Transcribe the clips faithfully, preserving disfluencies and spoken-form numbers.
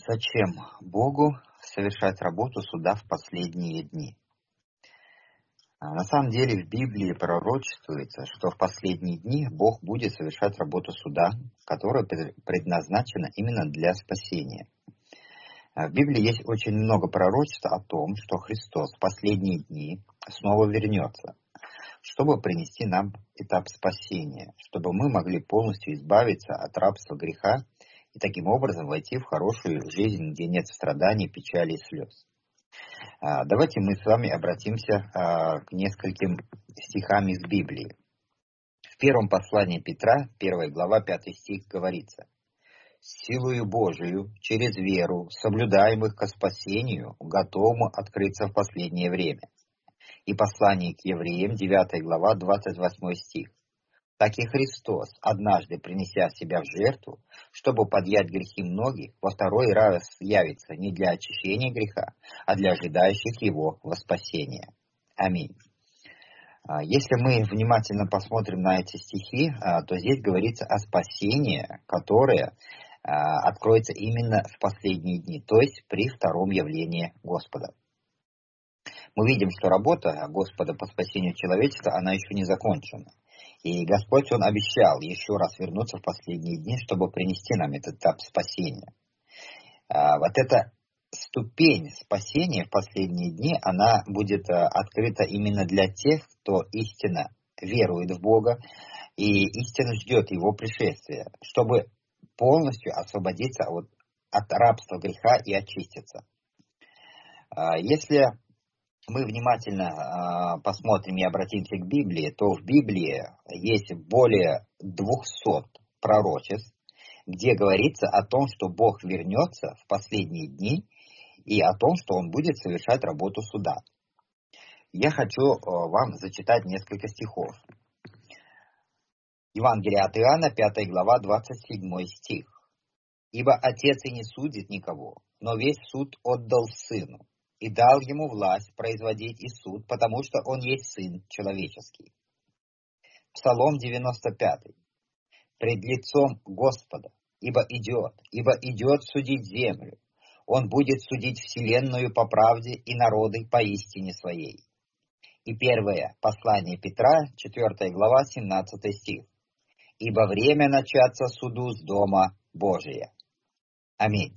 Зачем Богу совершать работу суда в последние дни? А, На самом деле в Библии пророчествуется, что в последние дни Бог будет совершать работу суда, которая пре- предназначена именно для спасения. А В Библии есть очень много пророчеств о том, что Христос в последние дни снова вернется, чтобы принести нам этап спасения, чтобы мы могли полностью избавиться от рабства греха и таким образом войти в хорошую жизнь, где нет страданий, печали и слез. А, Давайте мы с вами обратимся а, к нескольким стихам из Библии. В первом послании Петра, первая глава, пятый стих говорится: «Силою Божию, через веру, соблюдаемых ко спасению, готовому открыться в последнее время». И послание к евреям, девятая глава, двадцать восьмой стих. «Так и Христос, однажды принеся себя в жертву, чтобы подъять грехи многих, во второй раз явится не для очищения греха, а для ожидающих его во спасение». Аминь. А, Если мы внимательно посмотрим на эти стихи, а, то здесь говорится о спасении, которое а, откроется именно в последние дни, то есть при втором явлении Господа. Мы видим, что работа Господа по спасению человечества, она еще не закончена. И Господь, Он обещал еще раз вернуться в последние дни, чтобы принести нам этот этап спасения. А, Вот эта ступень спасения в последние дни, она будет а, открыта именно для тех, кто истинно верует в Бога и истинно ждет Его пришествия, чтобы полностью освободиться от, от рабства греха и очиститься. А, Если мы внимательно а, посмотрим и обратимся к Библии, то в Библии есть более двухсот пророчеств, где говорится о том, что Бог вернется в последние дни и о том, что Он будет совершать работу суда. Я хочу а, вам зачитать несколько стихов. Евангелие от Иоанна, пятая глава, двадцать седьмой стих. «Ибо Отец и не судит никого, но весь суд отдал Сыну, и дал ему власть производить и суд, потому что он есть Сын человеческий». Псалом девяносто пятый. «Пред лицом Господа, ибо идет, ибо идет судить землю. Он будет судить вселенную по правде и народы по истине своей». И первое послание Петра, четвёртая глава, семнадцатый стих. «Ибо время начаться суду с дома Божия». Аминь.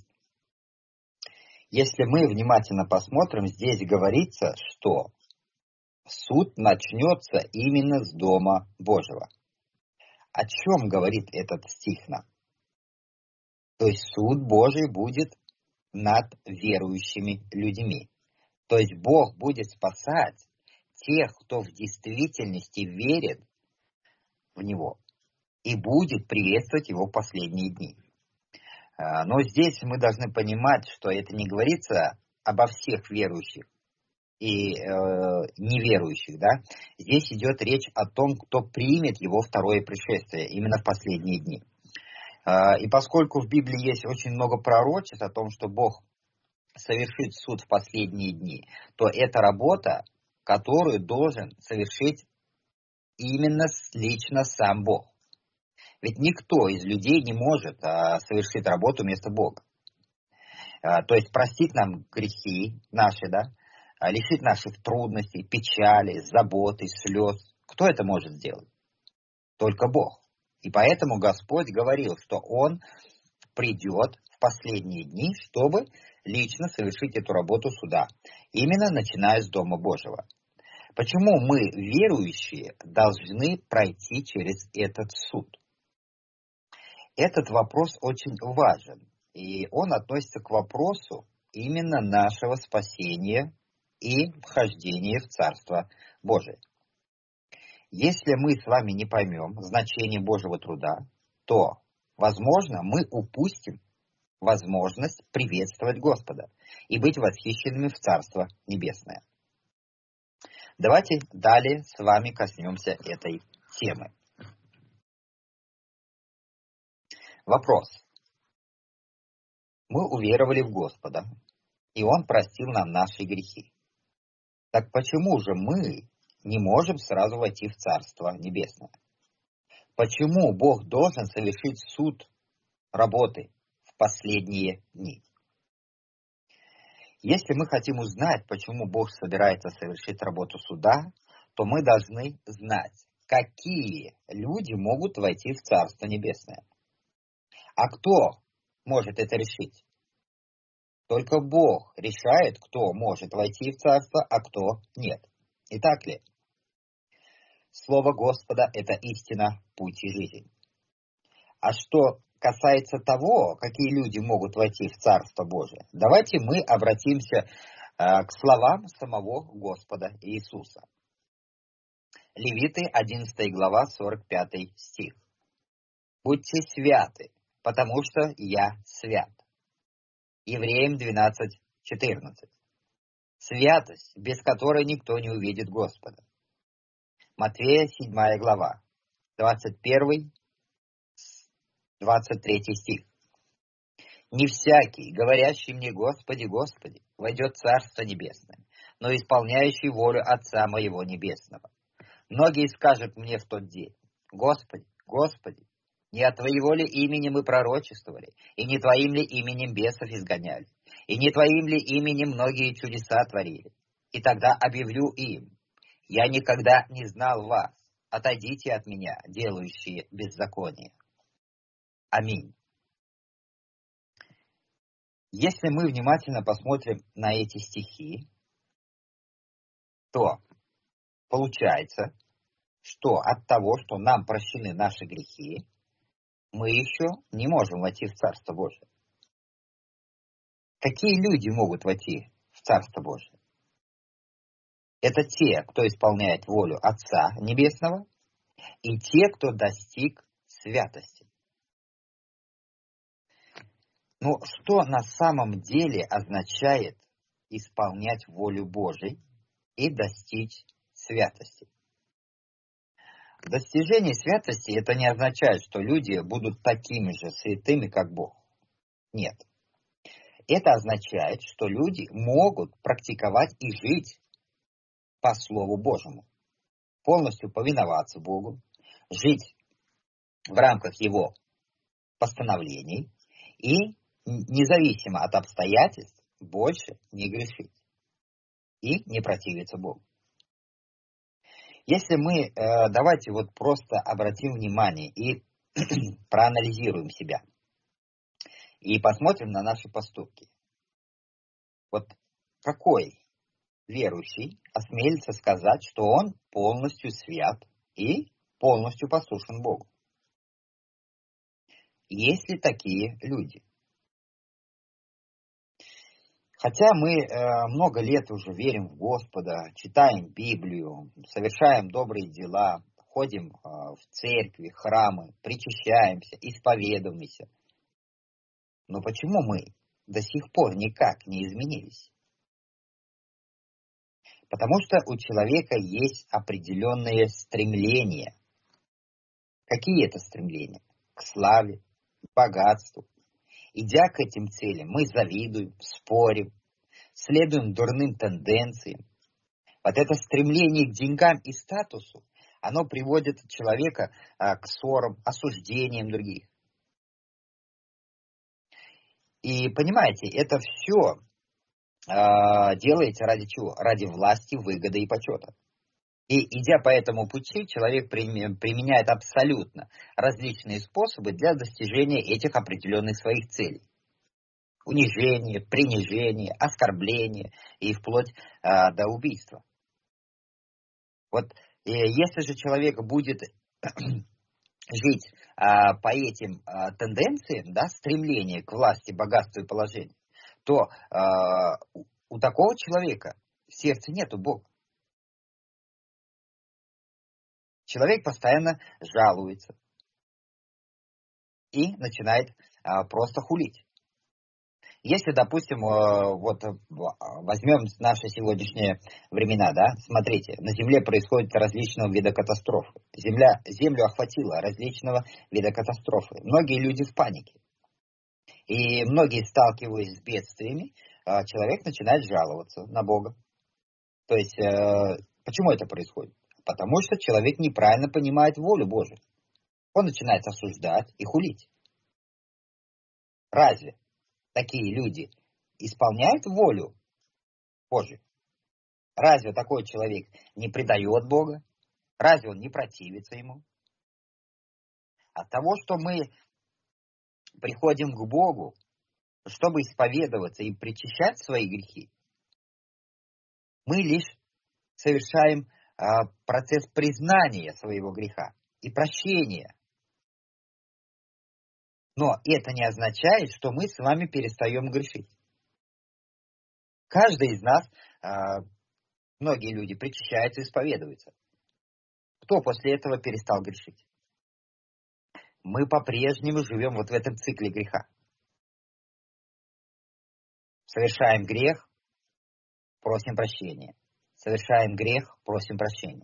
Если мы внимательно посмотрим, здесь говорится, что суд начнется именно с Дома Божьего. О чем говорит этот стих нам? То есть суд Божий будет над верующими людьми. То есть Бог будет спасать тех, кто в действительности верит в Него и будет приветствовать Его в последние дни. А, Но здесь мы должны понимать, что это не говорится обо всех верующих и э, неверующих, да, здесь идет речь о том, кто примет его второе пришествие именно в последние дни. Э, и поскольку в Библии есть очень много пророчеств о том, что Бог совершит суд в последние дни, то это работа, которую должен совершить именно лично сам Бог. Ведь никто из людей не может э, совершить работу вместо Бога. Э, то есть простить нам грехи наши, да, лишить наших трудностей, печали, заботы, слез. Кто это может сделать? Только Бог. И поэтому Господь говорил, что Он придет в последние дни, чтобы лично совершить эту работу суда. Именно начиная с Дома Божьего. Почему мы, верующие, должны пройти через этот суд? Этот вопрос очень важен. И он относится к вопросу именно нашего спасения и вхождение в Царство Божие. Если мы с вами не поймем значение Божьего труда, то, возможно, мы упустим возможность приветствовать Господа и быть восхищенными в Царство Небесное. Давайте далее с вами коснемся этой темы. Вопрос. Мы уверовали в Господа, и Он простил нам наши грехи. Так почему же мы не можем сразу войти в Царство Небесное? Почему Бог должен совершить суд работы в последние дни? Если мы хотим узнать, почему Бог собирается совершить работу суда, то мы должны знать, какие люди могут войти в Царство Небесное. А кто может это решить? Только Бог решает, кто может войти в Царство, а кто нет. Не так ли? Слово Господа – это истина, путь и жизнь. А что касается того, какие люди могут войти в Царство Божие, давайте мы обратимся э, к словам самого Господа Иисуса. Левиты, одиннадцатая глава, сорок пятый стих. «Будьте святы, потому что я свят». Евреям двенадцать четырнадцать. Святость, без которой никто не увидит Господа. Матфея, седьмая глава, двадцать первый двадцать третий стих. «Не всякий, говорящий мне, Господи, Господи, войдет в Царство Небесное, но исполняющий волю Отца Моего Небесного. Многие скажут мне в тот день: Господи, Господи, не от Твоего ли имени мы пророчествовали, и не Твоим ли именем бесов изгоняли, и не Твоим ли именем многие чудеса творили? И тогда объявлю им: я никогда не знал вас, отойдите от меня, делающие беззаконие». Аминь. Если мы внимательно посмотрим на эти стихи, то получается, что от того, что нам прощены наши грехи, мы еще не можем войти в Царство Божие. Какие люди могут войти в Царство Божие? Это те, кто исполняет волю Отца Небесного, и те, кто достиг святости. Но что на самом деле означает исполнять волю Божию и достичь святости? Достижение святости это не означает, что люди будут такими же святыми, как Бог. Нет. Это означает, что люди могут практиковать и жить по Слову Божьему, полностью повиноваться Богу, жить в рамках Его постановлений и, независимо от обстоятельств, больше не грешить и не противиться Богу. Если мы, э, давайте вот просто обратим внимание и проанализируем себя и посмотрим на наши поступки. Вот какой верующий осмелится сказать, что он полностью свят и полностью послушен Богу? Есть ли такие люди? Хотя мы э, много лет уже верим в Господа, читаем Библию, совершаем добрые дела, ходим э, в церкви, храмы, причащаемся, исповедуемся. Но почему мы до сих пор никак не изменились? Потому что у человека есть определенные стремления. Какие это стремления? К славе, к богатству. Идя к этим целям, мы завидуем, спорим, следуем дурным тенденциям. Вот это стремление к деньгам и статусу, оно приводит человека а, к ссорам, осуждениям других. И понимаете, это все а, делается ради чего? Ради власти, выгоды и почета. И идя по этому пути, человек применяет абсолютно различные способы для достижения этих определенных своих целей. Унижение, принижение, оскорбление и вплоть а, до убийства. Вот э, если же человек будет жить а, по этим а, тенденциям, да, стремление к власти, богатству и положению, то а, у, у такого человека в сердце нету Бога. Человек постоянно жалуется и начинает а, просто хулить. Если, допустим, вот возьмем наши сегодняшние времена, да, смотрите, на Земле происходят различного вида катастрофы. Земля, Землю охватила различного вида катастрофы. Многие люди в панике. И многие, сталкиваясь с бедствиями, человек начинает жаловаться на Бога. То есть, почему это происходит? Потому что человек неправильно понимает волю Божию. Он начинает осуждать и хулить. Разве такие люди исполняют волю Божию. Разве такой человек не предает Бога? Разве он не противится Ему? От того, что мы приходим к Богу, чтобы исповедоваться и причащать свои грехи, мы лишь совершаем а, процесс признания своего греха и прощения. Но это не означает, что мы с вами перестаем грешить. Каждый из нас, а, многие люди причащаются и исповедуются. Кто после этого перестал грешить? Мы по-прежнему живем вот в этом цикле греха. Совершаем грех, просим прощения. Совершаем грех, просим прощения.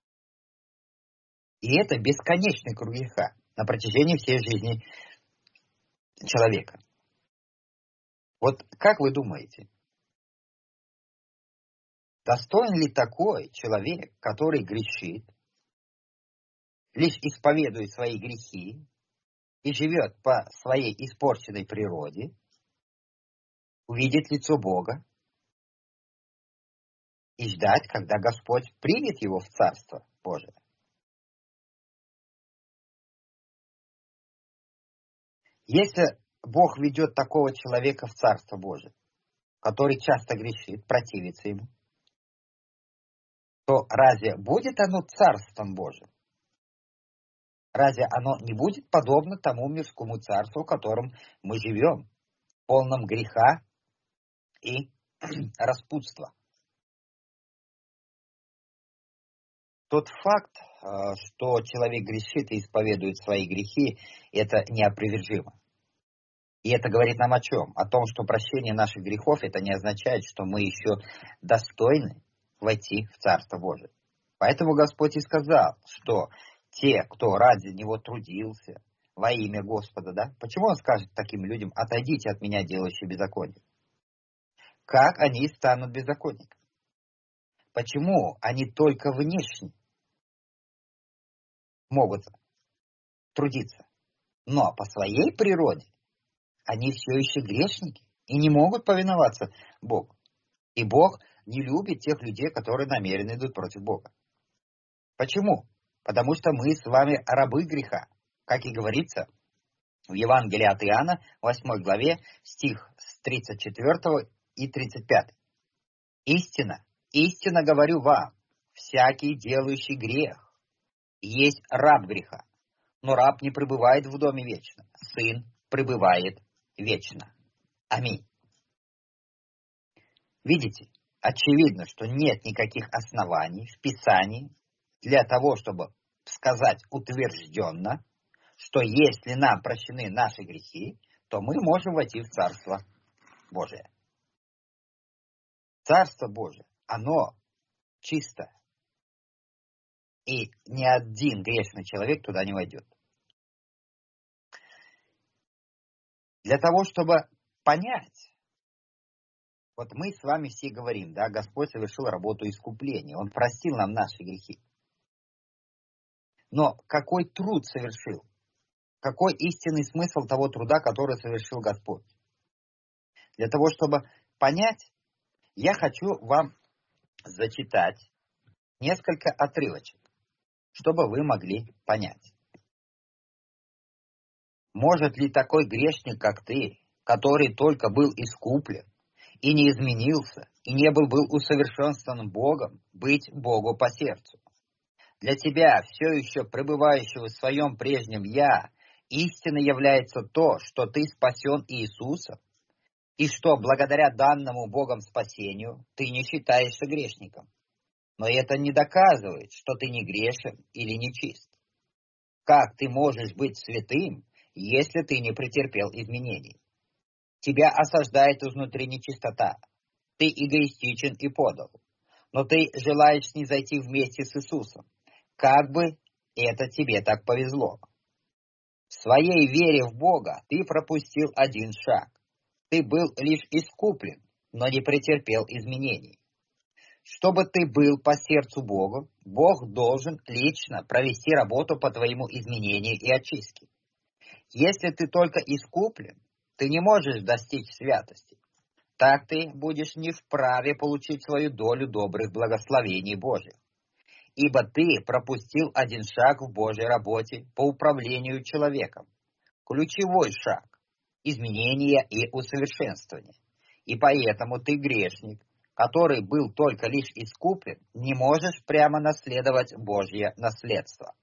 И это бесконечный круг греха на протяжении всей жизни человека. Вот как вы думаете, достоин ли такой человек, который грешит, лишь исповедует свои грехи и живет по своей испорченной природе, увидеть лицо Бога и ждать, когда Господь примет его в Царство Божие? Если Бог ведет такого человека в Царство Божие, который часто грешит, противится ему, то разве будет оно Царством Божьим? Разве оно не будет подобно тому мирскому царству, в котором мы живем, полном греха и распутства? Тот факт, что человек грешит и исповедует свои грехи, это неопровержимо. И это говорит нам о чем? О том, что прощение наших грехов, это не означает, что мы еще достойны войти в Царство Божие. Поэтому Господь и сказал, что те, кто ради Него трудился во имя Господа, да? Почему Он скажет таким людям: отойдите от меня, делающие беззаконие? Как они станут беззаконниками? Почему они только внешне могут трудиться, но по своей природе они все еще грешники и не могут повиноваться Богу? И Бог не любит тех людей, которые намеренно идут против Бога. Почему? Потому что мы с вами рабы греха. Как и говорится в Евангелии от Иоанна, восьмой главе, стих с тридцать четвёртого и тридцать пятого. «Истина, истинно говорю вам, всякий, делающий грех, есть раб греха. Но раб не пребывает в доме вечно, сын пребывает вечно». Аминь. Видите, очевидно, что нет никаких оснований в Писании для того, чтобы сказать утвержденно, что если нам прощены наши грехи, то мы можем войти в Царство Божие. Царство Божие, оно чисто. И ни один грешный человек туда не войдет. Для того, чтобы понять, вот мы с вами все говорим, да, Господь совершил работу искупления, Он простил нам наши грехи. Но какой труд совершил? Какой истинный смысл того труда, который совершил Господь? Для того, чтобы понять, я хочу вам зачитать несколько отрывочек, чтобы вы могли понять. Может ли такой грешник, как ты, который только был искуплен и не изменился, и не был, был усовершенствован Богом, быть Богу по сердцу? Для тебя, все еще пребывающего в своем прежнем «я», истиной является то, что ты спасен Иисусом, и что благодаря данному Богом спасению ты не считаешься грешником. Но это не доказывает, что ты не грешен или не чист. Как ты можешь быть святым, если ты не претерпел изменений? Тебя осаждает изнутри нечистота. Ты эгоистичен и подал. Но ты желаешь снизойти вместе с Иисусом. Как бы это тебе так повезло. В своей вере в Бога ты пропустил один шаг. Ты был лишь искуплен, но не претерпел изменений. Чтобы ты был по сердцу Богу, Бог должен лично провести работу по твоему изменению и очистке. Если ты только искуплен, ты не можешь достичь святости. так ты будешь не вправе получить свою долю добрых благословений Божьих. Ибо ты пропустил один шаг в Божьей работе по управлению человеком. Ключевой шаг – изменения и усовершенствования. И поэтому ты, грешник, который был только лишь искуплен, не можешь прямо наследовать Божье наследство.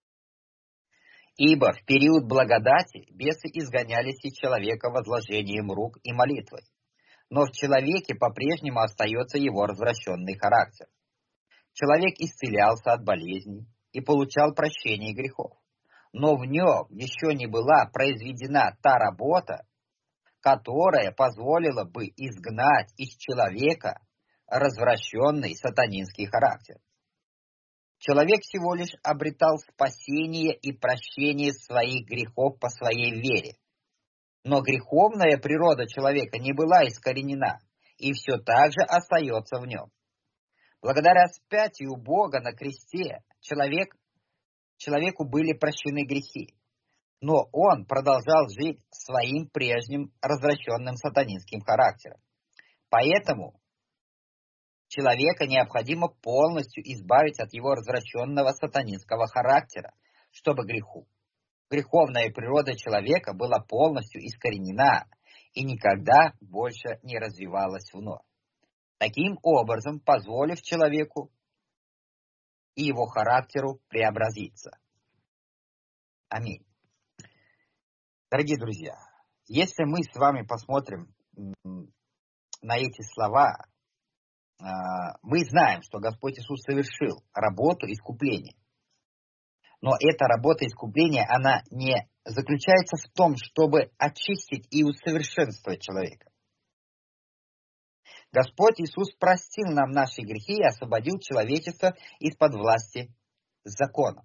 Ибо в период благодати бесы изгонялись из человека возложением рук и молитвой. Но в человеке по-прежнему остается его развращенный характер. Человек исцелялся от болезней и получал прощение грехов. Но в нем еще не была произведена та работа, которая позволила бы изгнать из человека развращенный сатанинский характер. Человек всего лишь обретал спасение и прощение своих грехов по своей вере. Но греховная природа человека не была искоренена и все так же остается в нем. Благодаря распятию Бога на кресте человек, человеку были прощены грехи, но он продолжал жить своим прежним развращенным сатанинским характером. Поэтому человека необходимо полностью избавить от его развращенного сатанинского характера, чтобы греху. Греховная природа человека была полностью искоренена и никогда больше не развивалась вновь. Таким образом, позволив человеку и его характеру преобразиться. Аминь. Дорогие друзья, если мы с вами посмотрим на эти слова, мы знаем, что Господь Иисус совершил работу искупления. Но эта работа искупления, она не заключается в том, чтобы очистить и усовершенствовать человека. Господь Иисус простил нам наши грехи и освободил человечество из-под власти закона.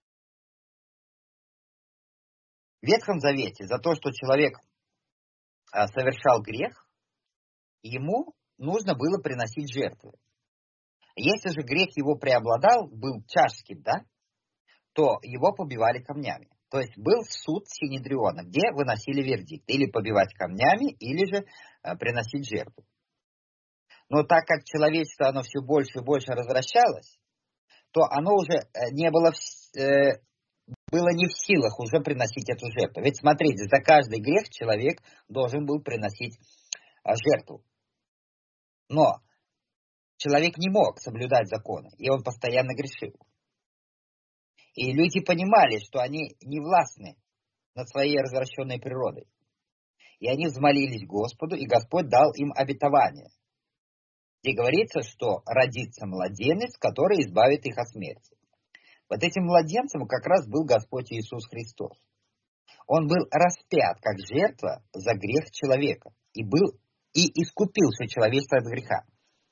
В Ветхом Завете за то, что человек совершал грех, ему нужно было приносить жертвы. Если же грех его преобладал, был тяжким, да, то его побивали камнями. То есть был суд Синедриона, где выносили вердикт. Или побивать камнями, или же приносить жертву. Но так как человечество оно все больше и больше развращалось, то оно уже не было, э, было не в силах уже приносить эту жертву. Ведь смотрите, за каждый грех человек должен был приносить э, жертву. Но человек не мог соблюдать законы, и он постоянно грешил. И люди понимали, что они не властны над своей развращенной природой. И они взмолились Господу, и Господь дал им обетование, где говорится, что родится младенец, который избавит их от смерти. Вот этим младенцем как раз был Господь Иисус Христос. Он был распят как жертва за грех человека и был и искупил все человечество от греха.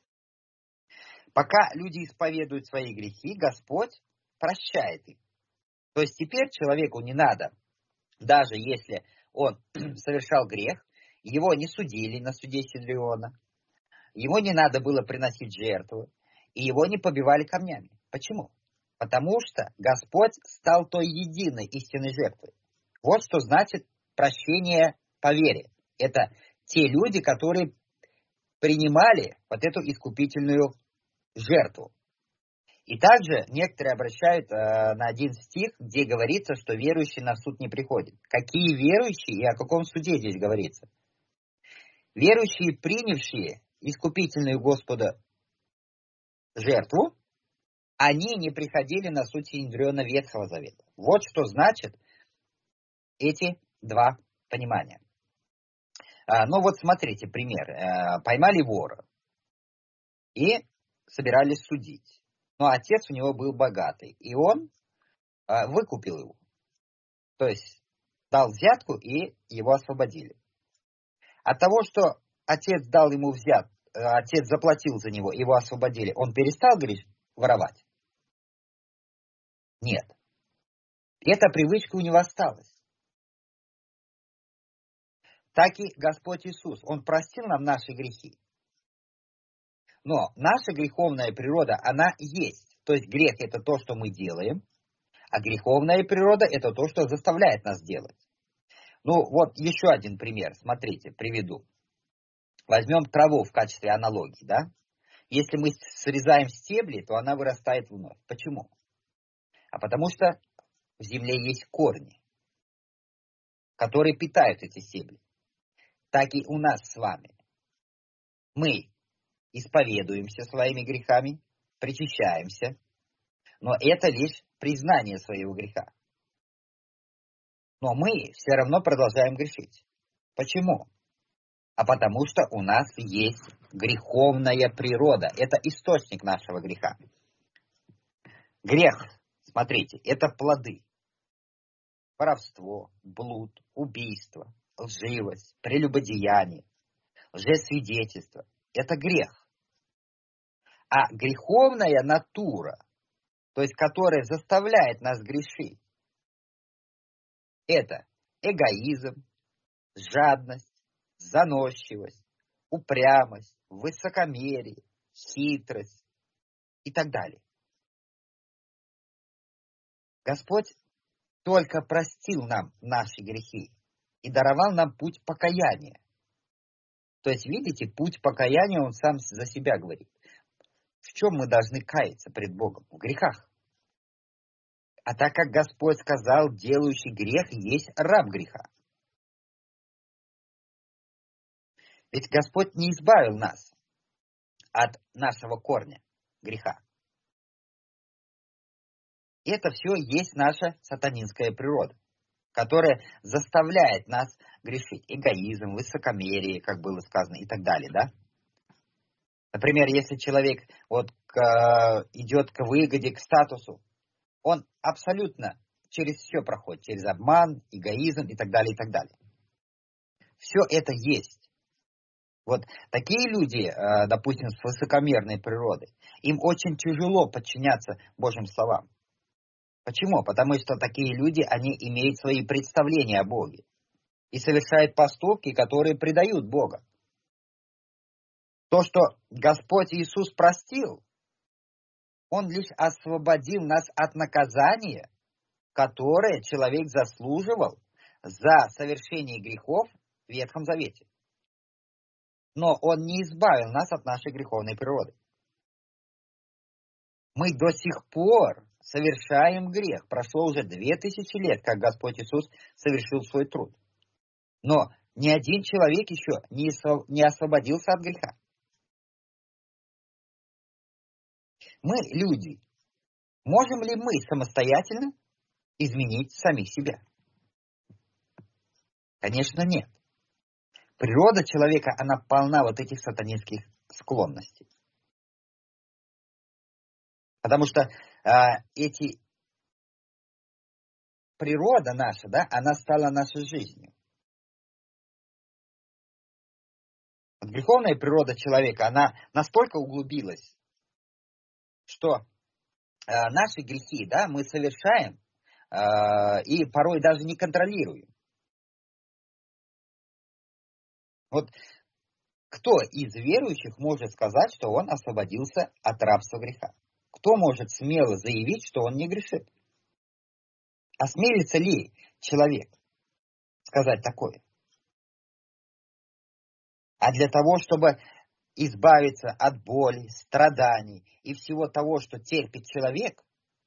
Пока люди исповедуют свои грехи, Господь прощает их. То есть теперь человеку не надо, даже если он совершал грех, его не судили на суде Синедриона, его не надо было приносить жертву, и его не побивали камнями. Почему? Потому что Господь стал той единой истинной жертвой. Вот что значит прощение по вере. Это те люди, которые принимали вот эту искупительную жертву. И также некоторые обращают э, на один стих, где говорится, что верующий на суд не приходит. Какие верующие и о каком суде здесь говорится? Верующие, принявшие искупительную Господа жертву, они не приходили на суд Синедриона Ветхого Завета. Вот что значит эти два понимания. А, ну вот смотрите, пример. А, поймали вора и собирались судить. Но отец у него был богатый, и он а, выкупил его. То есть дал взятку, и его освободили. От того, что отец дал ему взят, отец заплатил за него, его освободили, он перестал, говоришь, воровать? Нет. Эта привычка у него осталась. Так и Господь Иисус, Он простил нам наши грехи. Но наша греховная природа, она есть. То есть грех – это то, что мы делаем, а греховная природа – это то, что заставляет нас делать. Ну вот еще один пример, смотрите, приведу. Возьмем траву в качестве аналогии, да? Если мы срезаем стебли, то она вырастает вновь. Почему? А потому что в земле есть корни, которые питают эти стебли. Так и у нас с вами. Мы исповедуемся своими грехами, причащаемся, но это лишь признание своего греха. Но мы все равно продолжаем грешить. Почему? А потому что у нас есть греховная природа. Это источник нашего греха. Грех, смотрите, это плоды. Воровство, блуд, убийство, лживость, прелюбодеяние, лжесвидетельство. Это грех. А греховная натура, то есть которая заставляет нас грешить, это эгоизм, жадность, заносчивость, упрямость, высокомерие, хитрость и так далее. Господь только простил нам наши грехи и даровал нам путь покаяния. То есть, видите, путь покаяния, он сам за себя говорит. В чем мы должны каяться пред Богом? В грехах. А так как Господь сказал, делающий грех есть раб греха. Ведь Господь не избавил нас от нашего корня греха. Это все есть наша сатанинская природа, которая заставляет нас грешить. Эгоизм, высокомерие, как было сказано, и так далее, да? Например, если человек вот к, идет к выгоде, к статусу, он абсолютно через все проходит, через обман, эгоизм и так далее, и так далее. Все это есть. Вот такие люди, допустим, с высокомерной природой, им очень тяжело подчиняться Божьим словам. Почему? Потому что такие люди, они имеют свои представления о Боге и совершают поступки, которые предают Бога. То, что Господь Иисус простил, Он лишь освободил нас от наказания, которое человек заслуживал за совершение грехов в Ветхом Завете. Но Он не избавил нас от нашей греховной природы. Мы до сих пор совершаем грех. Прошло уже две тысячи лет, как Господь Иисус совершил свой труд. Но ни один человек еще не освободился от греха. Мы, люди, можем ли мы самостоятельно изменить самих себя? Конечно, нет. Природа человека, она полна вот этих сатанинских склонностей. Потому что э, эти природа наша, да, она стала нашей жизнью. Вот греховная природа человека, она настолько углубилась, что э, наши грехи, да, мы совершаем э, и порой даже не контролируем. Вот кто из верующих может сказать, что он освободился от рабства греха? Кто может смело заявить, что он не грешит? Осмелится ли человек сказать такое? А для того, чтобы избавиться от боли, страданий и всего того, что терпит человек,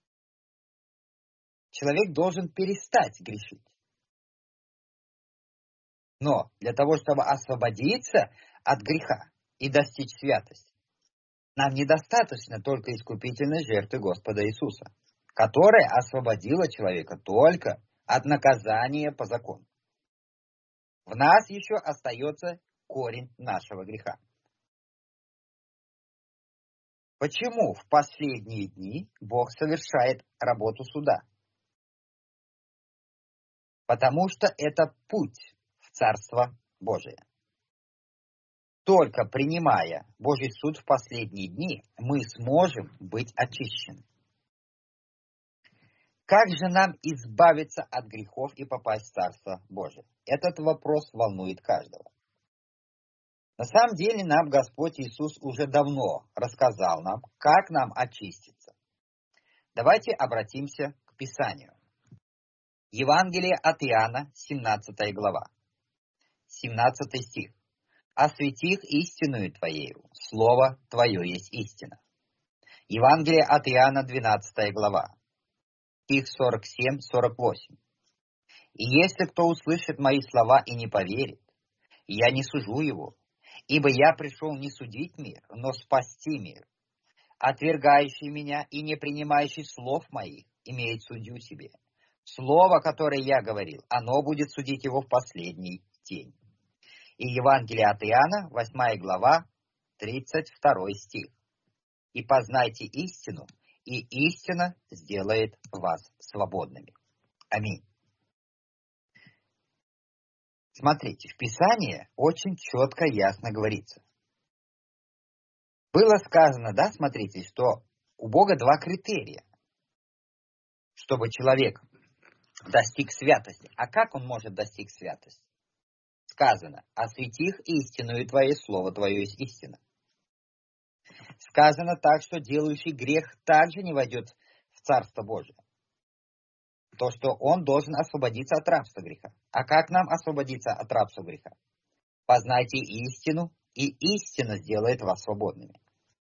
человек должен перестать грешить. Но для того, чтобы освободиться от греха и достичь святости, нам недостаточно только искупительной жертвы Господа Иисуса, которая освободила человека только от наказания по закону. В нас еще остается корень нашего греха. Почему в последние дни Бог совершает работу суда? Потому что это путь в Царство Божие. Только принимая Божий суд в последние дни, мы сможем быть очищены. Как же нам избавиться от грехов и попасть в Царство Божие? Этот вопрос волнует каждого. На самом деле нам Господь Иисус уже давно рассказал нам, как нам очиститься. Давайте обратимся к Писанию. Евангелие от Иоанна, семнадцатая глава, семнадцатый стих. освети их истинную Твоею, Слово Твое есть истина. Евангелие от Иоанна, двенадцатая глава, стих сорок семь сорок восемь. И если кто услышит мои слова и не поверит, я не сужу его, ибо я пришел не судить мир, но спасти мир. Отвергающий меня и не принимающий слов моих имеет судью себе. Слово, которое я говорил, оно будет судить его в последний день. И Евангелие от Иоанна, восьмая глава, тридцать второй стих. И познайте истину, и истина сделает вас свободными. Аминь. Смотрите, в Писании очень четко и ясно говорится. Было сказано, да, смотрите, что у Бога два критерия, чтобы человек достиг святости. А как он может достиг святости? Сказано, освети их истинную, Твое Слово Твое есть истина. Сказано так, что делающий грех также не войдет в Царство Божие. То, что он должен освободиться от рабства греха. А как нам освободиться от рабства греха? Познайте истину, и истина сделает вас свободными.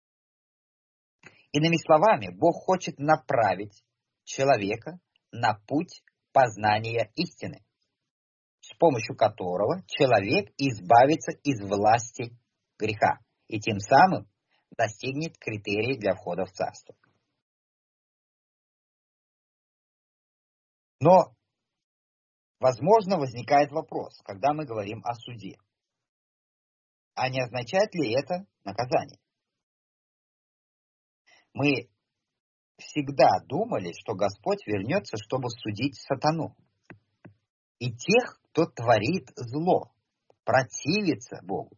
Иными словами, Бог хочет направить человека на путь познания истины, с помощью которого человек избавится из власти греха и тем самым достигнет критерий для входа в Царство. Но, возможно, возникает вопрос, когда мы говорим о суде. А не означает ли это наказание? Мы всегда думали, что Господь вернется, чтобы судить сатану и тех, кто творит зло, противится Богу.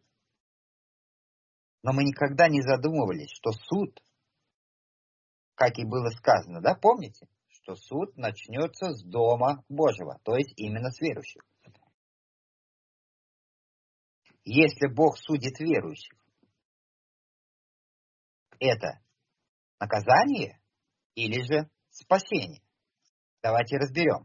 Но мы никогда не задумывались, что суд, как и было сказано, да, помните, что суд начнется с Дома Божьего, то есть именно с верующих. Если Бог судит верующих, это наказание или же спасение? Давайте разберем.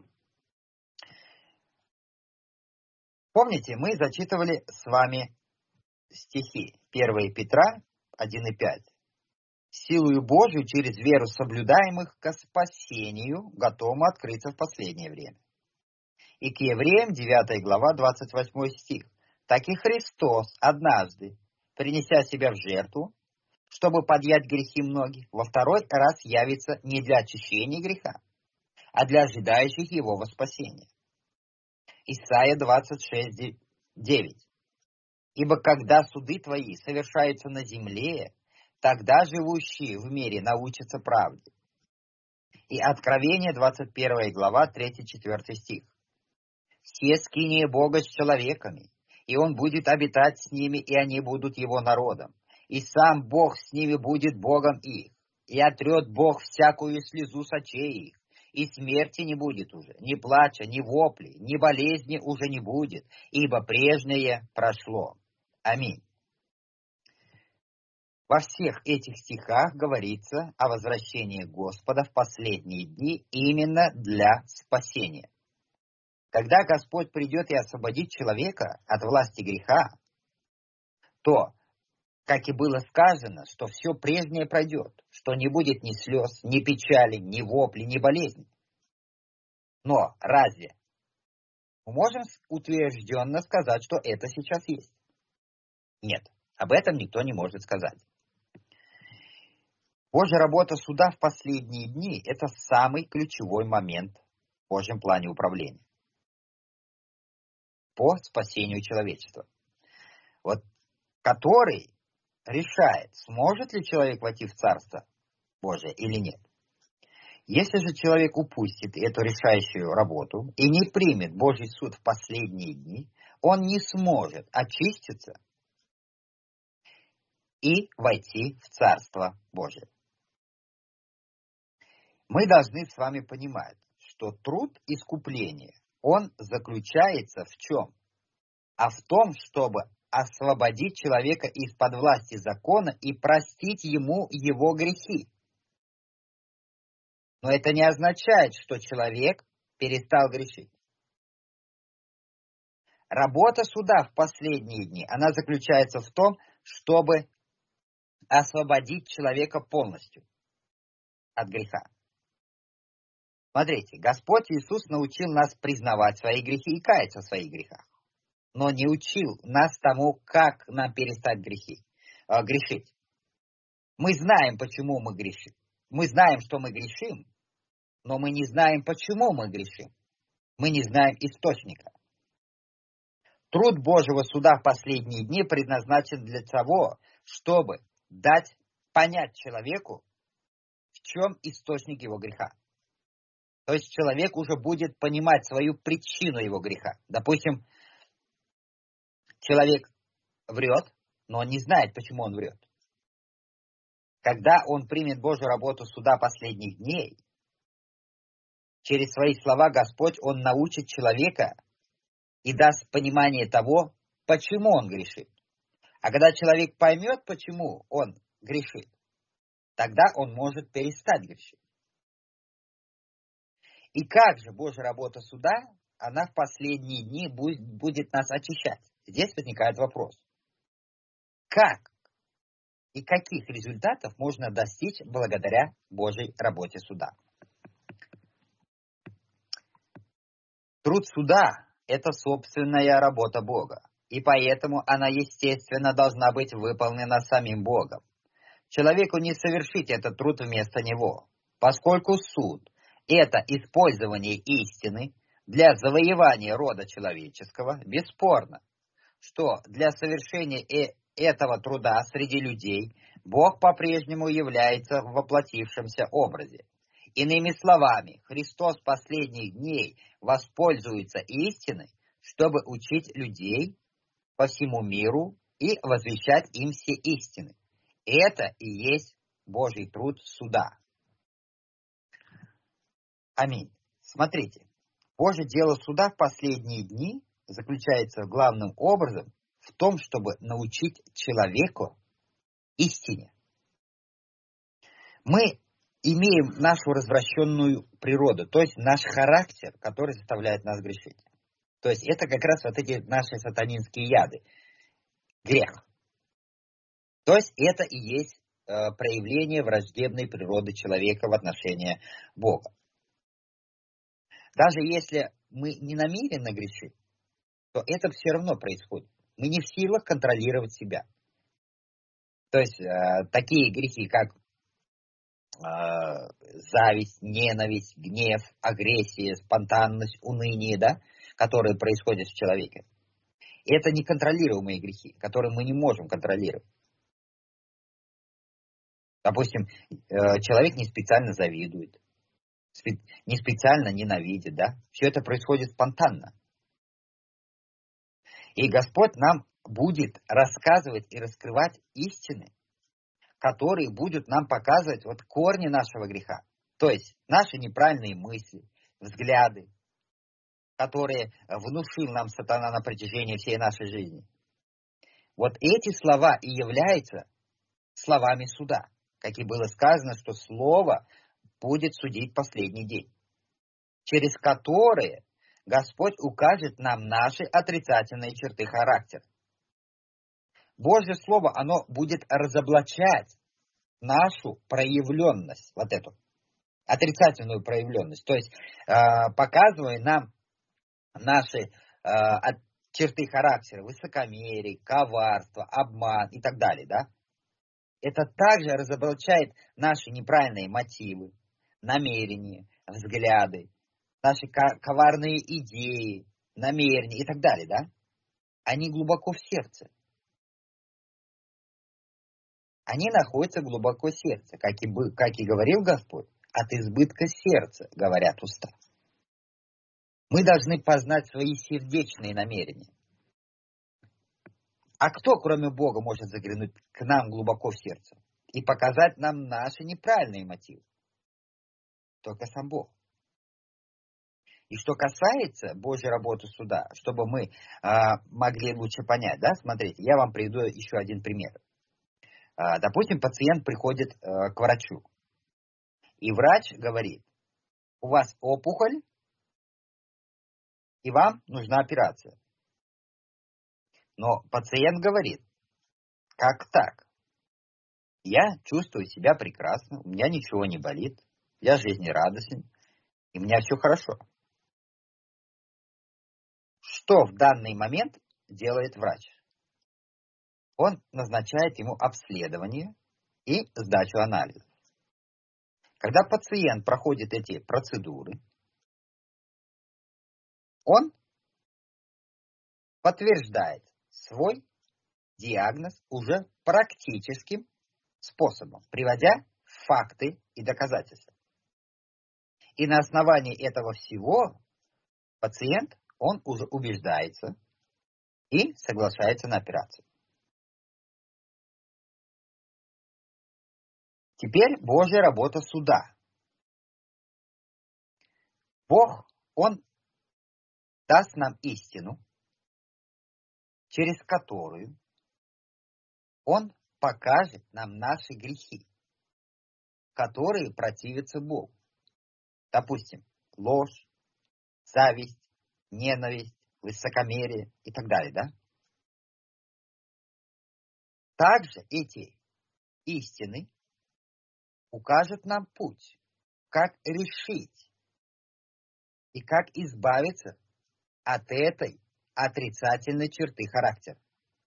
Помните, мы зачитывали с вами стихи первое Петра один и пять. Силою Божию через веру соблюдаемых ко спасению готовы открыться в последнее время. И к Евреям девятая глава двадцать восьмой стих. Так и Христос однажды, принеся себя в жертву, чтобы подъять грехи многих, во второй раз явится не для очищения греха, а для ожидающих его во спасение. Исайя двадцать шесть девять. Ибо когда суды твои совершаются на земле, тогда живущие в мире научатся правде. И Откровение двадцать первая глава третий-четвёртый стих. Все скиния Бога с человеками, и Он будет обитать с ними, и они будут Его народом. И сам Бог с ними будет Богом их, и отрет Бог всякую слезу с очей их. И смерти не будет уже, ни плача, ни вопли, ни болезни уже не будет, ибо прежнее прошло. Аминь. Во всех этих стихах говорится о возвращении Господа в последние дни именно для спасения. Когда Господь придет и освободит человека от власти греха, то, как и было сказано, что все прежнее пройдет, что не будет ни слез, ни печали, ни вопли, ни болезней. Но разве мы можем утвержденно сказать, что это сейчас есть? Нет, об этом никто не может сказать. Божья работа суда в последние дни – это самый ключевой момент в Божьем плане управления по спасению человечества, вот, который решает, сможет ли человек войти в Царство Божие или нет. Если же человек упустит эту решающую работу и не примет Божий суд в последние дни, он не сможет очиститься и войти в Царство Божие. Мы должны с вами понимать, что труд искупления, он заключается в чем? А в том, чтобы освободить человека из-под власти закона и простить ему его грехи. Но это не означает, что человек перестал грешить. Работа суда в последние дни, она заключается в том, чтобы освободить человека полностью от греха. Смотрите, Господь Иисус научил нас признавать свои грехи и каяться в своих грехах, но не учил нас тому, как нам перестать грехи, э, грешить. Мы знаем, почему мы грешим. Мы знаем, что мы грешим, но мы не знаем, почему мы грешим. Мы не знаем источника. Труд Божьего суда в последние дни предназначен для того, чтобы дать понять человеку, в чем источник его греха. То есть человек уже будет понимать свою причину его греха. Допустим, человек врет, но он не знает, почему он врет. Когда он примет Божью работу суда последних дней, через свои слова Господь, Он научит человека и даст понимание того, почему он грешит. А когда человек поймет, почему он грешит, тогда он может перестать грешить. И как же Божья работа суда, она в последние дни будет, будет нас очищать? Здесь возникает вопрос. Как и каких результатов можно достичь благодаря Божьей работе суда? Труд суда – это собственная работа Бога, и поэтому она, естественно, должна быть выполнена самим Богом. Человеку не совершить этот труд вместо него, поскольку суд – это использование истины для завоевания рода человеческого. Бесспорно, что для совершения э- этого труда среди людей Бог по-прежнему является в воплотившемся образе. Иными словами, Христос последних дней воспользуется истиной, чтобы учить людей по всему миру и возвещать им все истины. Это и есть Божий труд суда. Аминь. Смотрите, Божье дело суда в последние дни заключается главным образом в том, чтобы научить человеку истине. Мы имеем нашу развращенную природу, то есть наш характер, который заставляет нас грешить. То есть это как раз вот эти наши сатанинские яды. Грех. То есть это и есть э, проявление враждебной природы человека в отношении Бога. Даже если мы не намеренно грешим, то это все равно происходит. Мы не в силах контролировать себя. То есть э, такие грехи, как э, зависть, ненависть, гнев, агрессия, спонтанность, уныние, да, которые происходят в человеке. Это неконтролируемые грехи, которые мы не можем контролировать. Допустим, э, человек не специально завидует, спе- не специально ненавидит, да. Все это происходит спонтанно. И Господь нам будет рассказывать и раскрывать истины, которые будут нам показывать вот корни нашего греха. То есть наши неправильные мысли, взгляды, которые внушил нам сатана на протяжении всей нашей жизни. Вот эти слова и являются словами суда. Как и было сказано, что слово будет судить последний день, через которые Господь укажет нам наши отрицательные черты характера. Божье Слово, оно будет разоблачать нашу проявленность, вот эту, отрицательную проявленность. То есть, э, показывая нам наши э, от, черты характера, высокомерие, коварство, обман и так далее, да? Это также разоблачает наши неправильные мотивы, намерения, взгляды, наши коварные идеи, намерения и так далее, да? Они глубоко в сердце. Они находятся глубоко в сердце, как и, как и говорил Господь, от избытка сердца, говорят уста. Мы должны познать свои сердечные намерения. А кто, кроме Бога, может заглянуть к нам глубоко в сердце и показать нам наши неправильные мотивы? Только сам Бог. И что касается Божьей работы суда, чтобы мы а, могли лучше понять, да, смотрите, я вам приведу еще один пример. А, допустим, пациент приходит а, к врачу, и врач говорит: у вас опухоль, и вам нужна операция. Но пациент говорит, как так? Я чувствую себя прекрасно, у меня ничего не болит, я жизнерадостен, и у меня все хорошо. Что в данный момент делает врач? Он назначает ему обследование и сдачу анализов. Когда пациент проходит эти процедуры, он подтверждает свой диагноз уже практическим способом, приводя факты и доказательства. И на основании этого всего пациент, он уже убеждается и соглашается на операцию. Теперь Божья работа суда. Бог, Он даст нам истину, через которую Он покажет нам наши грехи, которые противятся Богу. Допустим, ложь, зависть, ненависть, высокомерие и так далее, да? Также эти истины укажут нам путь, как решить и как избавиться от этой отрицательной черты характера.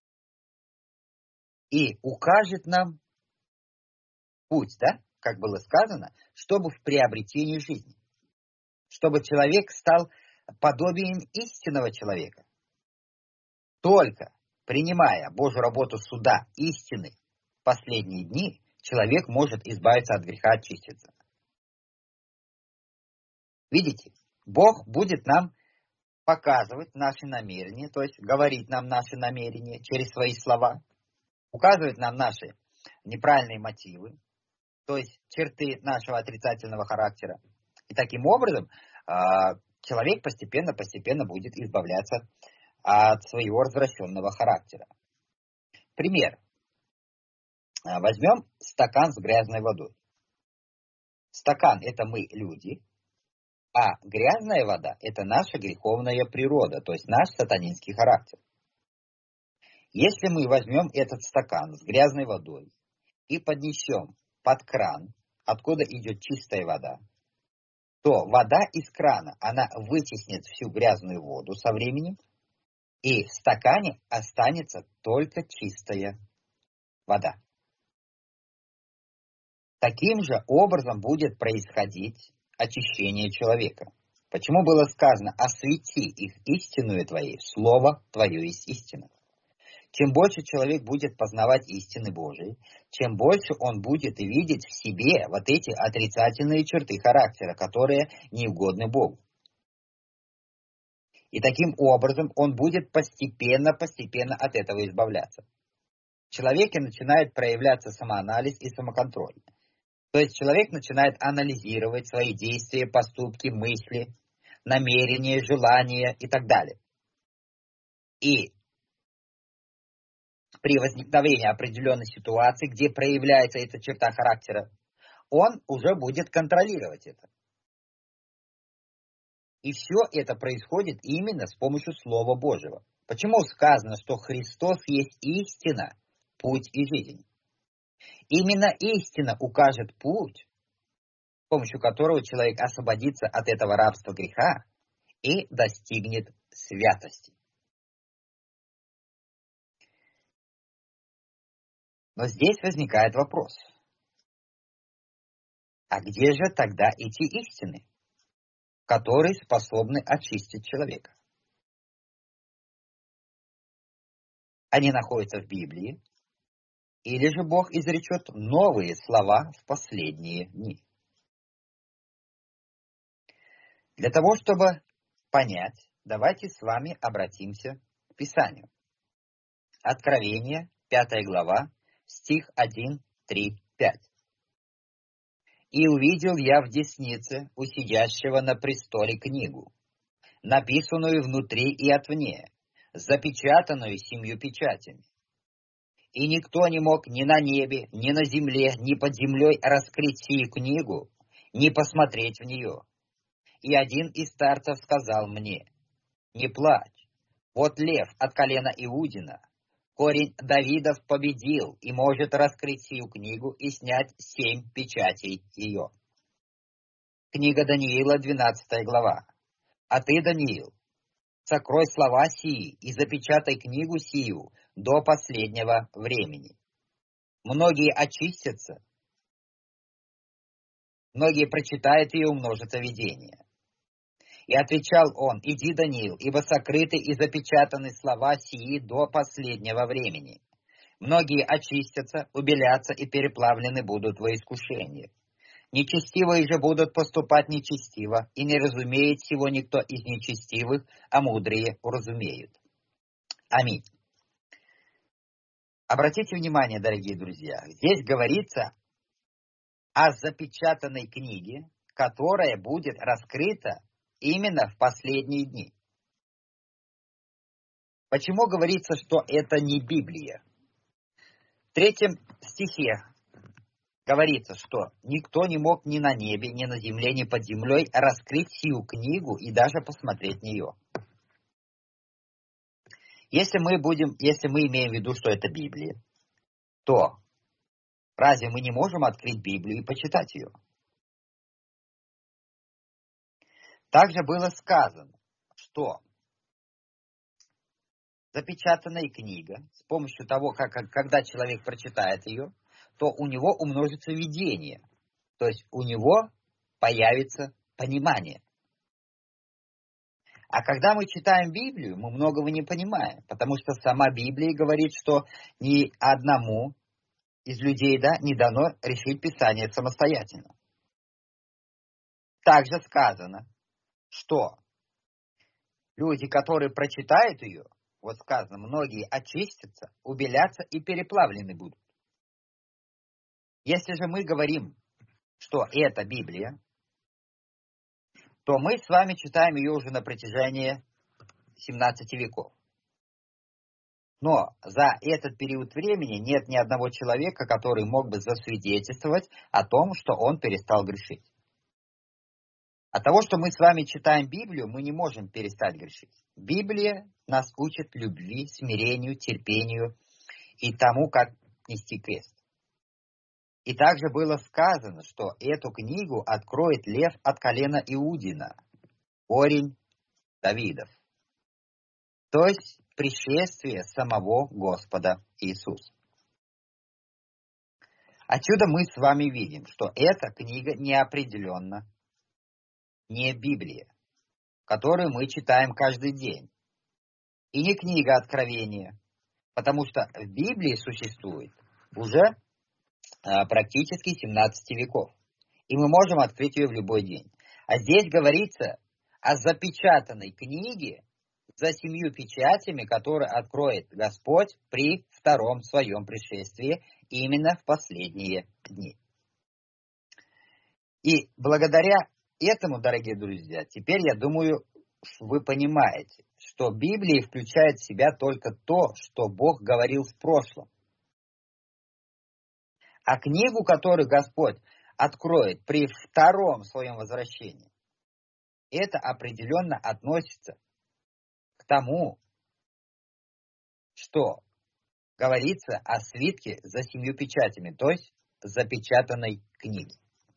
И укажет нам путь, да, как было сказано, чтобы в приобретении жизни, чтобы человек стал подобием истинного человека. Только принимая Божью работу суда истины в последние дни, человек может избавиться от греха, очиститься. Видите, Бог будет нам показывать наши намерения, то есть говорить нам наши намерения через свои слова, указывать нам наши неправильные мотивы, то есть черты нашего отрицательного характера. И таким образом человек постепенно-постепенно будет избавляться от своего развращенного характера. Пример. Возьмем стакан с грязной водой. Стакан – это мы, люди, а грязная вода – это наша греховная природа, то есть наш сатанинский характер. Если мы возьмем этот стакан с грязной водой и поднесем под кран, откуда идет чистая вода, то вода из крана, она вытеснит всю грязную воду со временем, и в стакане останется только чистая вода. Таким же образом будет происходить очищение человека. Почему было сказано: освети их истинную твоей, слово твое есть истина. Чем больше человек будет познавать истины Божии, чем больше он будет видеть в себе вот эти отрицательные черты характера, которые неугодны Богу. И таким образом он будет постепенно-постепенно от этого избавляться. В человеке начинает проявляться самоанализ и самоконтроль. То есть человек начинает анализировать свои действия, поступки, мысли, намерения, желания и так далее. И при возникновении определенной ситуации, где проявляется эта черта характера, он уже будет контролировать это. И все это происходит именно с помощью Слова Божьего. Почему сказано, что Христос есть истина, путь и жизнь? Именно истина укажет путь, с помощью которого человек освободится от этого рабства греха и достигнет святости. Но здесь возникает вопрос. А где же тогда эти истины, которые способны очистить человека? Они находятся в Библии, или же Бог изречет новые слова в последние дни? Для того, чтобы понять, давайте с вами обратимся к Писанию. Откровение, пятая глава, стих один, три, пять. «И увидел я в деснице у сидящего на престоле книгу, написанную внутри и отвне, запечатанную семью печатями. И никто не мог ни на небе, ни на земле, ни под землей раскрыть сию книгу, ни посмотреть в нее. И один из старцев сказал мне: не плачь, Вот лев от колена Иудина, корень Давидов победил и может раскрыть сию книгу и снять семь печатей ее. Книга Даниила, двенадцатая глава. А ты, Даниил, сокрой слова сии и запечатай книгу сию до последнего времени. Многие очистятся, многие прочитают ее, умножится видение. И отвечал он: иди, Даниил, ибо сокрыты и запечатаны слова сии до последнего времени. Многие очистятся, убелятся и переплавлены будут во искушение. Нечестивые же будут поступать нечестиво, и не разумеет всего никто из нечестивых, а мудрые уразумеют. Аминь. Обратите внимание, дорогие друзья, здесь говорится о запечатанной книге, которая будет раскрыта именно в последние дни. Почему говорится, что это не Библия? В третьем стихе говорится, что никто не мог ни на небе, ни на земле, ни под землей раскрыть сию книгу и даже посмотреть в нее. Если мы будем, если мы имеем в виду, что это Библия, то разве мы не можем открыть Библию и почитать ее? Также было сказано, что запечатанная книга, с помощью того, как, когда человек прочитает ее, то у него умножится видение, то есть у него появится понимание. А когда мы читаем Библию, мы многого не понимаем, потому что сама Библия говорит, что ни одному из людей, да, не дано решить Писание самостоятельно. Также сказано, что люди, которые прочитают ее, вот сказано, многие очистятся, убелятся и переплавлены будут. Если же мы говорим, что это Библия, то мы с вами читаем ее уже на протяжении семнадцати веков. Но за этот период времени нет ни одного человека, который мог бы засвидетельствовать о том, что он перестал грешить. От того, что мы с вами читаем Библию, мы не можем перестать грешить. Библия нас учит любви, смирению, терпению и тому, как нести крест. И также было сказано, что эту книгу откроет лев от колена Иудина, корень Давидов. То есть пришествие самого Господа Иисуса. Отсюда мы с вами видим, что эта книга неопределенно не Библия, которую мы читаем каждый день. И не книга Откровения, потому что в Библии существует уже а, практически семнадцать веков. И мы можем открыть ее в любой день. А здесь говорится о запечатанной книге за семью печатями, которые откроет Господь при втором своем пришествии, именно в последние дни. И благодаря этому, дорогие друзья, теперь, я думаю, вы понимаете, что Библия включает в себя только то, что Бог говорил в прошлом. А книгу, которую Господь откроет при втором своем возвращении, это определенно относится к тому, что говорится о свитке за семью печатями, то есть запечатанной книге.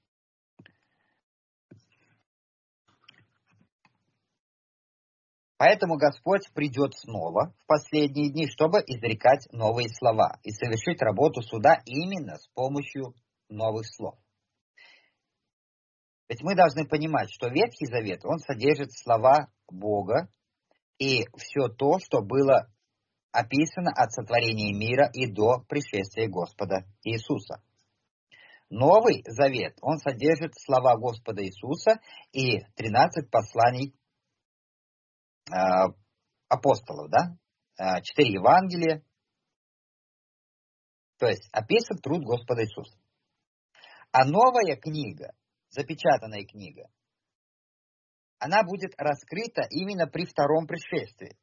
Поэтому Господь придет снова в последние дни, чтобы изрекать новые слова и совершить работу суда именно с помощью новых слов. Ведь мы должны понимать, что Ветхий Завет, он содержит слова Бога и все то, что было описано от сотворения мира и до пришествия Господа Иисуса. Новый Завет, он содержит слова Господа Иисуса и тринадцать посланий э, апостолов, да? четыре Евангелия, то есть описан труд Господа Иисуса. А новая книга, запечатанная книга, она будет раскрыта именно при втором пришествии,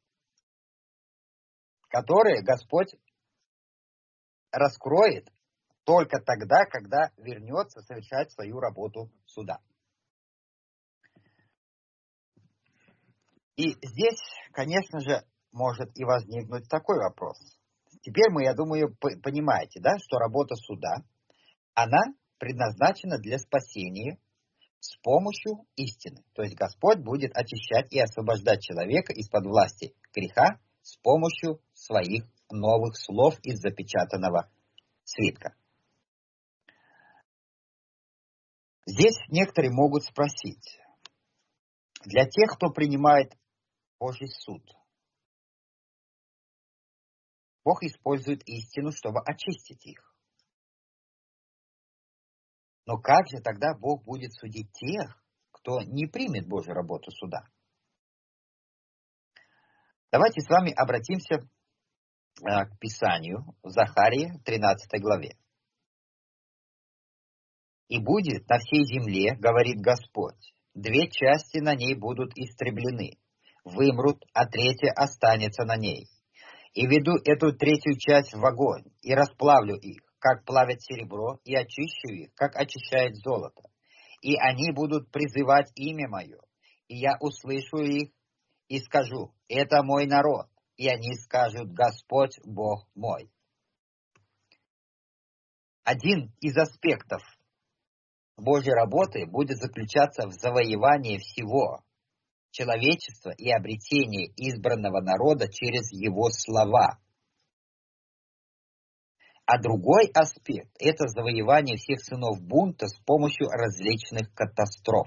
которое Господь раскроет только тогда, когда вернется совершать свою работу суда. И здесь, конечно же, может и возникнуть такой вопрос. Теперь мы, я думаю, понимаете, да, что работа суда, она предназначена для спасения с помощью истины. То есть Господь будет очищать и освобождать человека из-под власти греха с помощью своих новых слов из запечатанного свитка. Здесь некоторые могут спросить, для тех, кто принимает Божий суд, Бог использует истину, чтобы очистить их. Но как же тогда Бог будет судить тех, кто не примет Божью работу суда? Давайте с вами обратимся а, к Писанию в Захарии тринадцатой главе. «И будет на всей земле, говорит Господь, две части на ней будут истреблены, вымрут, а третья останется на ней. И веду эту третью часть в огонь, и расплавлю их, как плавят серебро, и очищу их, как очищает золото. И они будут призывать имя мое, и я услышу их, и скажу, это мой народ, и они скажут, Господь Бог мой». Один из аспектов Божьей работы будет заключаться в завоевании всего человечества и обретении избранного народа через его слова. А другой аспект – это завоевание всех сынов бунта с помощью различных катастроф.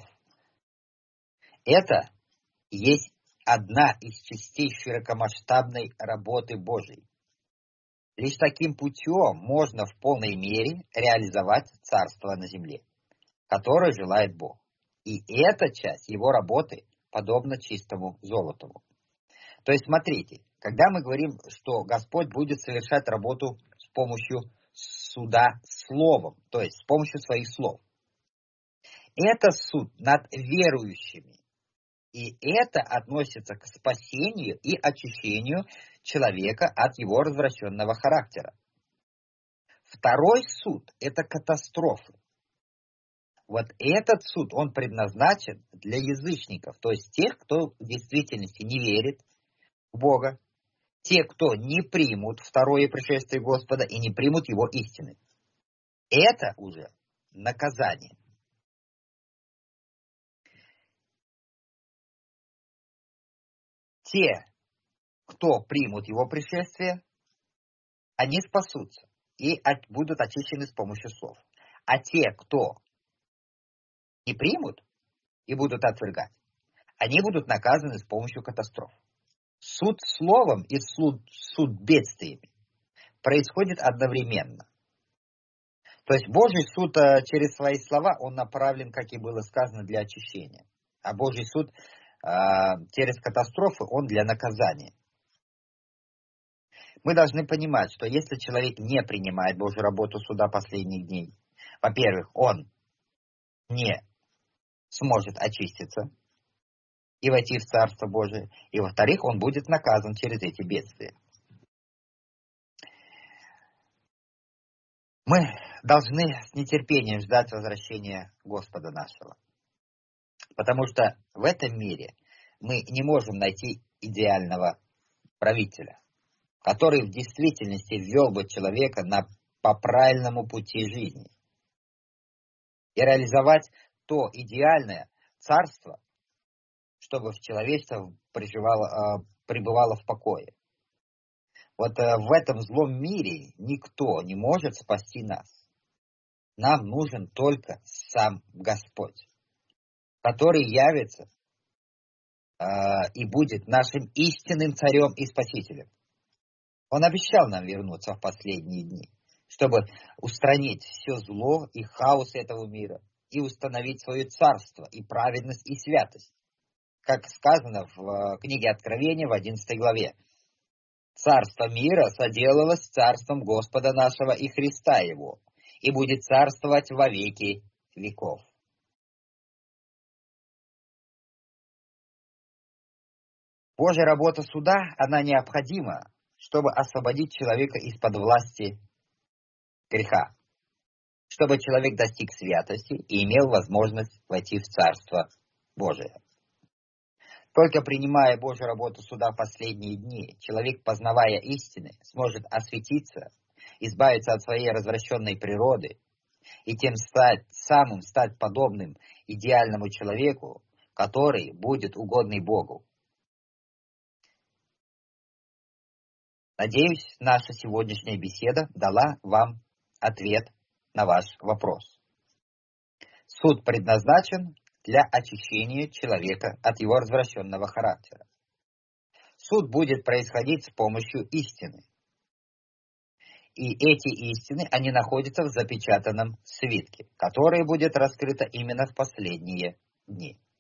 Это есть одна из частей широкомасштабной работы Божьей. Лишь таким путем можно в полной мере реализовать царство на земле, которое желает Бог. И эта часть его работы подобна чистому золоту. То есть, смотрите, когда мы говорим, что Господь будет совершать работу с помощью суда словом, то есть с помощью своих слов, это суд над верующими. И это относится к спасению и очищению человека от его развращенного характера. Второй суд – это катастрофы. Вот этот суд, он предназначен для язычников, то есть тех, кто в действительности не верит в Бога, те, кто не примут второе пришествие Господа и не примут его истины. Это уже наказание. Те, кто примут его пришествие, они спасутся и от, будут очищены с помощью слов. А те, кто не примут и будут отвергать, они будут наказаны с помощью катастроф. Суд словом и суд, суд бедствиями происходит одновременно. То есть Божий суд через свои слова, он направлен, как и было сказано, для очищения. А Божий суд через катастрофы, он для наказания. Мы должны понимать, что если человек не принимает Божью работу суда последних дней, во-первых, он не сможет очиститься и войти в Царство Божие, и во-вторых, он будет наказан через эти бедствия. Мы должны с нетерпением ждать возвращения Господа нашего, потому что в этом мире мы не можем найти идеального правителя, который в действительности ввел бы человека на, по правильному пути жизни и реализовать то идеальное царство, чтобы человечество пребывало, пребывало в покое. Вот в этом злом мире никто не может спасти нас. Нам нужен только сам Господь, который явится э, и будет нашим истинным царем и спасителем. Он обещал нам вернуться в последние дни, чтобы устранить все зло и хаос этого мира и установить свое царство и праведность и святость, как сказано в книге Откровения в одиннадцатой главе. Царство мира соделалось царством Господа нашего и Христа Его, и будет царствовать во веки веков. Божья работа суда, она необходима, чтобы освободить человека из-под власти греха, чтобы человек достиг святости и имел возможность войти в Царство Божие. Только принимая Божью работу суда в последние дни, человек, познавая истины, сможет осветиться, избавиться от своей развращенной природы и тем стать, самым стать подобным идеальному человеку, который будет угодный Богу. Надеюсь, наша сегодняшняя беседа дала вам ответ на ваш вопрос. Суд предназначен для очищения человека от его развращенного характера. Суд будет происходить с помощью истины. И эти истины, они находятся в запечатанном свитке, которое будет раскрыто именно в последние дни.